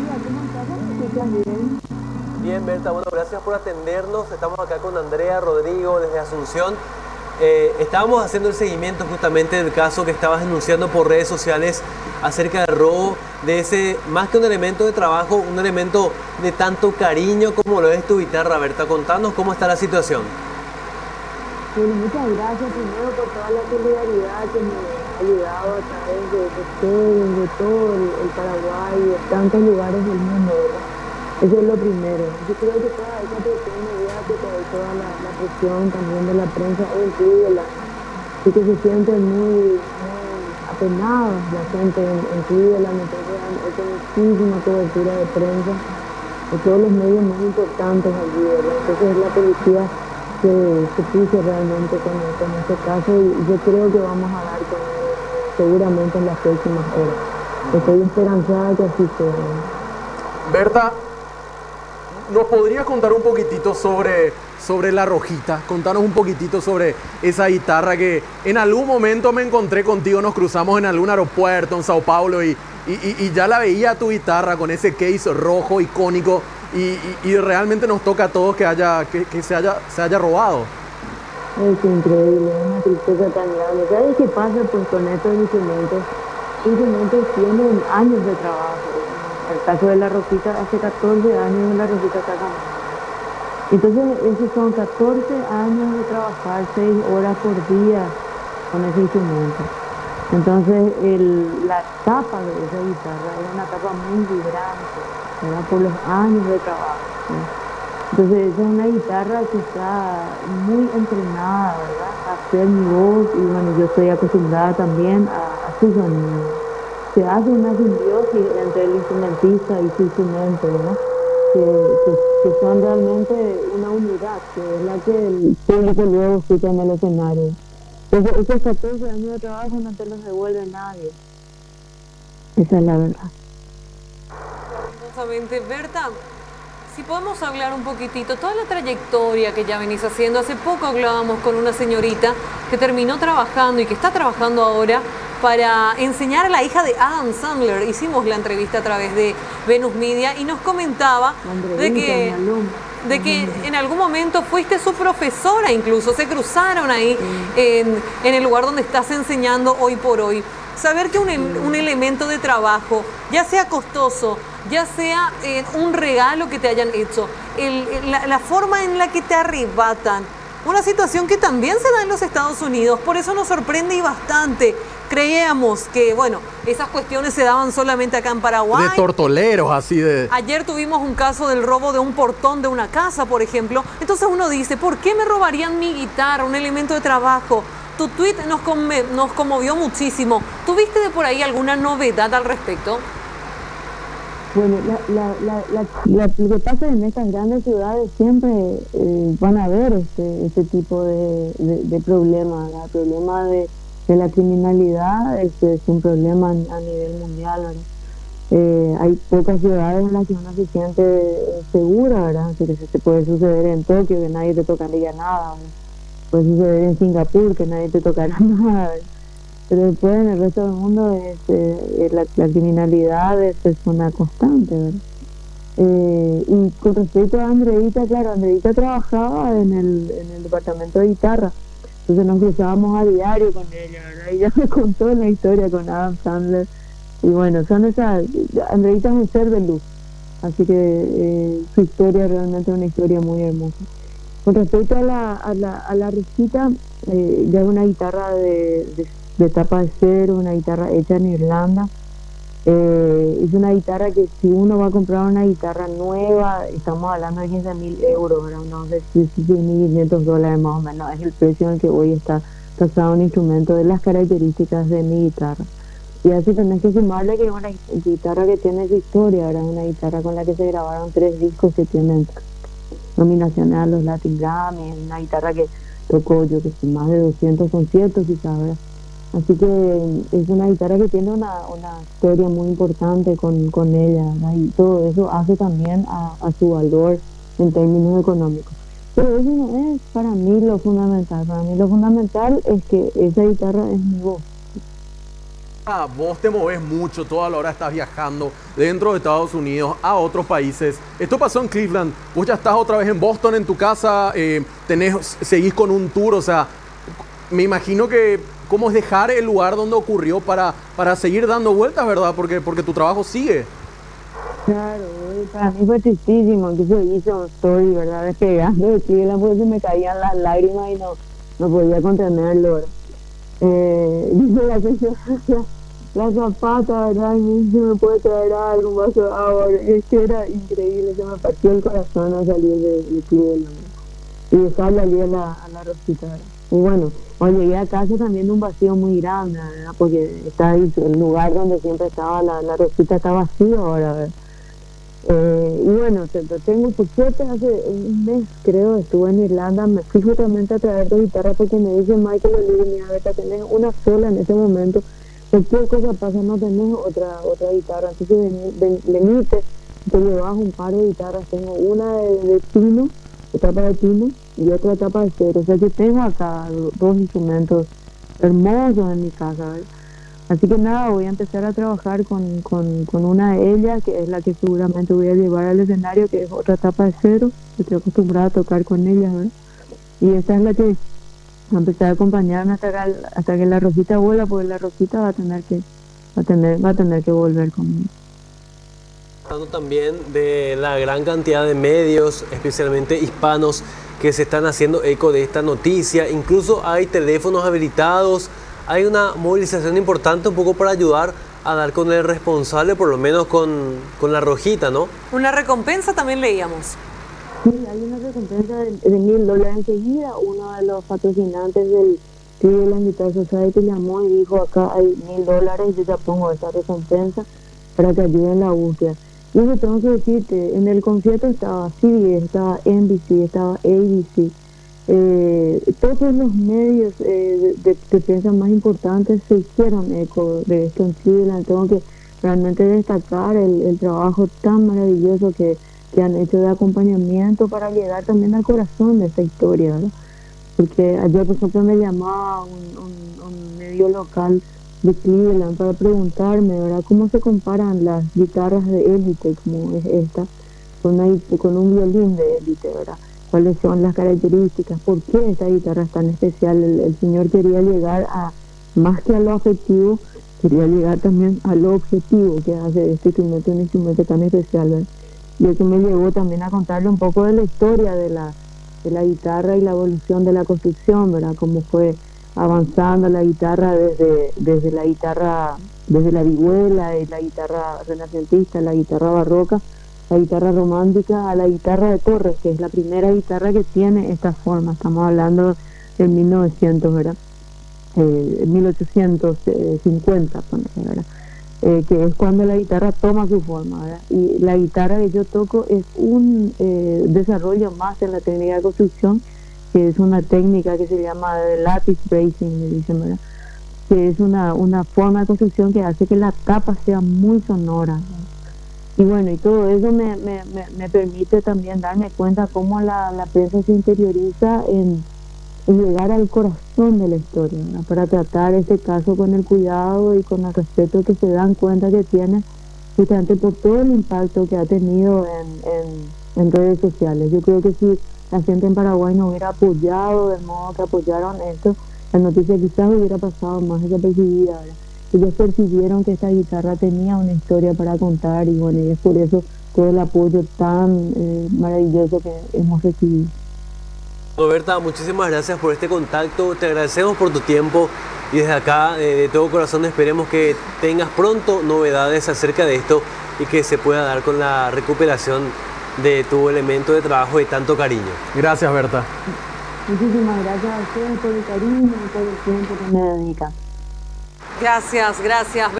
¿cómo estás? ¿Cómo me escuchas bien? Bien, Berta, bueno, gracias por atendernos. Estamos acá con Andrea Rodrigo desde Asunción. Estábamos haciendo el seguimiento justamente del caso que estabas denunciando por redes sociales acerca del robo de ese, más que un elemento de trabajo, un elemento de tanto cariño como lo es tu guitarra. Berta, contanos cómo está la situación. Bueno, muchas gracias primero por toda la solidaridad que me ha ayudado a través de ustedes, de todo el Paraguay, de tantos lugares del mundo, ¿verdad? Eso es lo primero. Yo creo que toda esa presión mediática y toda la presión también de la prensa incluye y que se sienten muy apenados la gente en Cleveland, entonces han hecho muchísima cobertura de prensa de todos los medios más importantes allí, ¿verdad? Entonces la policía se puso realmente con este caso y yo creo que vamos a dar con él seguramente en las próximas horas. Estoy esperanzada que así sea, ¿no? Berta, ¿nos podrías contar un poquitito sobre La Rojita? Contanos un poquitito sobre esa guitarra que en algún momento me encontré contigo, nos cruzamos en algún aeropuerto en Sao Paulo y ya la veía tu guitarra con ese case rojo icónico y realmente nos toca a todos que se haya robado. Es increíble, es una tristeza tan grande. ¿Sabes qué pasa pues con estos instrumentos? Instrumentos tienen años de trabajo. El caso de La Rojita, hace 14 años La Rojita está ganando. Entonces, esos son 14 años de trabajar 6 horas por día con ese instrumento. Entonces, la tapa de esa guitarra era una tapa muy vibrante, ¿verdad? Por los años de trabajo, ¿sí? Entonces, esa es una guitarra que está muy entrenada, ¿verdad? A hacer mi voz y bueno, yo estoy acostumbrada también a su sonido. Se hace una simbiosis entre el instrumentista y su instrumento, ¿verdad? Que son realmente una unidad, que es la que el público luego escucha en el escenario. Entonces, esos 14 años de trabajo no te los devuelve nadie. Esa es la verdad. Hermosamente. Berta, si podemos hablar un poquitito, toda la trayectoria que ya venís haciendo. Hace poco hablábamos con una señorita que terminó trabajando y que está trabajando ahora para enseñar a la hija de Adam Sandler. Hicimos la entrevista a través de Venus Media y nos comentaba de que en algún momento fuiste su profesora, incluso se cruzaron ahí en el lugar donde estás enseñando hoy por hoy. Saber que un elemento de trabajo, ya sea costoso, ya sea un regalo que te hayan hecho, la forma en la que te arrebatan, una situación que también se da en los Estados Unidos, por eso nos sorprende y bastante. Creíamos que, bueno, esas cuestiones se daban solamente acá en Paraguay. De tortoleros, así de... Ayer tuvimos un caso del robo de un portón de una casa, por ejemplo. Entonces uno dice, ¿por qué me robarían mi guitarra, un elemento de trabajo? Tu tweet nos conmovió muchísimo. ¿Tuviste de por ahí alguna novedad al respecto? Bueno, lo que pasa en estas grandes ciudades siempre van a haber este tipo de problemas. El problema de la criminalidad es un problema a nivel mundial, ¿verdad? Hay pocas ciudades en las que uno se siente segura, ¿verdad? Que se puede suceder en Tokio, que nadie te tocaría nada, ¿verdad? Puede suceder en Singapur, que nadie te tocará nada, ¿verdad? Pero después en el resto del mundo la criminalidad es una constante, ¿verdad? Y con respecto a Andreita, claro, Andreita trabajaba en el departamento de guitarra, entonces nos cruzábamos a diario con ella, ¿verdad? Y ella me contó la historia con Adam Sandler, y bueno, Andreita es un ser de luz, así que su historia realmente es una historia muy hermosa. Con respecto a la Rojita, ya es una guitarra de tapa de cero, una guitarra hecha en Irlanda. Es una guitarra que si uno va a comprar una guitarra nueva, estamos hablando de 15.000 euros, ¿verdad? No sé si $1.500 más o menos, es el precio en el que hoy está tasado un instrumento de las características de mi guitarra. Y así tenés que sumarle que es una guitarra que tiene su historia, ¿verdad? Una guitarra con la que se grabaron 3 discos que tienen nominaciones a los Latin Grammy, una guitarra que tocó, yo que sé, más de 200 conciertos quizás, ¿verdad? Así que es una guitarra que tiene una historia muy importante con ella, ¿verdad? Y todo eso hace también a su valor en términos económicos. Pero eso no es para mí lo fundamental. Para mí lo fundamental es que esa guitarra es mi voz. vos te movés mucho, toda la hora estás viajando dentro de Estados Unidos a otros países. Esto pasó en Cleveland, vos ya estás otra vez en Boston en tu casa, seguís con un tour, o sea, me imagino que cómo es dejar el lugar donde ocurrió para seguir dando vueltas, ¿verdad? Porque tu trabajo sigue. Claro, para mí fue tristísimo que se hizo story, ¿verdad? Despegando de Cleveland porque se me caían las lágrimas y no podía contenerlo, ¿verdad? Dice la señora, la zapata, ¿verdad? Y me dice, ¿me puede traer algo, un vaso de agua? Es que era increíble, se me partió el corazón al salir de Cleveland, ¿verdad? Y dejarle allí a la Rosita, ¿verdad? Y bueno, cuando llegué a casa también un vacío muy grande, ¿verdad? Porque está ahí, el lugar donde siempre estaba la Rosita está vacío ahora, ¿verdad? Y bueno, tengo por suerte hace un mes creo, estuve en Irlanda, me fui justamente a traer dos guitarras porque me dice Michael Oliver, mira, Berta, tenés una sola en este momento, cualquier cosa pasa, no tenés otra guitarra, entonces venite, te llevas un par de guitarras, tengo una de pino, etapa de pino y otra etapa de cero, o sea que tengo acá dos instrumentos hermosos en mi casa, ¿verdad? Así que nada, voy a empezar a trabajar con una de ellas, que es la que seguramente voy a llevar al escenario, que es otra etapa de cero. Estoy acostumbrada a tocar con ellas, ¿verdad? Y esta es la que va a empezar a acompañarme hasta que la Rosita vuela, porque la Rosita va a tener que volver conmigo. Hablando también de la gran cantidad de medios, especialmente hispanos, que se están haciendo eco de esta noticia. Incluso hay teléfonos habilitados. Hay una movilización importante un poco para ayudar a dar con el responsable, por lo menos con la Rojita, ¿no? Una recompensa también leíamos. Sí, hay una recompensa de $1,000 enseguida. Uno de los patrocinantes del Cleveland Guitar Society llamó y dijo, acá hay $1,000, yo ya pongo esta recompensa para que ayuden en la búsqueda. Y eso tengo que decirte, en el concierto estaba CBS, estaba NBC, estaba ABC. Todos los medios de prensa más importantes se hicieron eco de esto en Cleveland. Tengo que realmente destacar el trabajo tan maravilloso que han hecho de acompañamiento para llegar también al corazón de esta historia, ¿verdad? Porque ayer, por ejemplo, me llamaba un medio local de Cleveland para preguntarme, ¿verdad?, cómo se comparan las guitarras de élite como es esta con un violín de élite, ¿verdad? Cuáles son las características, por qué esta guitarra es tan especial. El señor quería llegar a, más que a lo afectivo, quería llegar también a lo objetivo que hace este instrumento, un instrumento tan especial, ¿verdad? Y eso me llevó también a contarle un poco de la historia de la guitarra y la evolución de la construcción, ¿verdad? Cómo fue avanzando la guitarra desde la vihuela, y la guitarra renacentista, la guitarra barroca, la guitarra romántica, a la guitarra de Torres, que es la primera guitarra que tiene esta forma. Estamos hablando del 1900, ¿verdad? 1850, ¿verdad? Que es cuando la guitarra toma su forma, ¿verdad? Y la guitarra que yo toco es un desarrollo más en la técnica de construcción, que es una técnica que se llama lattice bracing, le dicen, ¿verdad? Que es una forma de construcción que hace que la tapa sea muy sonora, ¿verdad? Y bueno, y todo eso me permite también darme cuenta cómo la prensa se interioriza en llegar al corazón de la historia, ¿verdad? Para tratar este caso con el cuidado y con el respeto que se dan cuenta que tiene, justamente por todo el impacto que ha tenido en redes sociales. Yo creo que si la gente en Paraguay no hubiera apoyado del modo que apoyaron esto, la noticia quizás hubiera pasado más desapercibida, ¿verdad? Ellos percibieron que esta guitarra tenía una historia para contar y bueno, y es por eso todo el apoyo tan maravilloso que hemos recibido. Roberta, muchísimas gracias por este contacto, te agradecemos por tu tiempo y desde acá, de todo corazón, esperemos que tengas pronto novedades acerca de esto y que se pueda dar con la recuperación de tu elemento de trabajo de tanto cariño. Gracias, Berta. Muchísimas gracias a ustedes por el cariño y por el tiempo que me dedican. Gracias, gracias.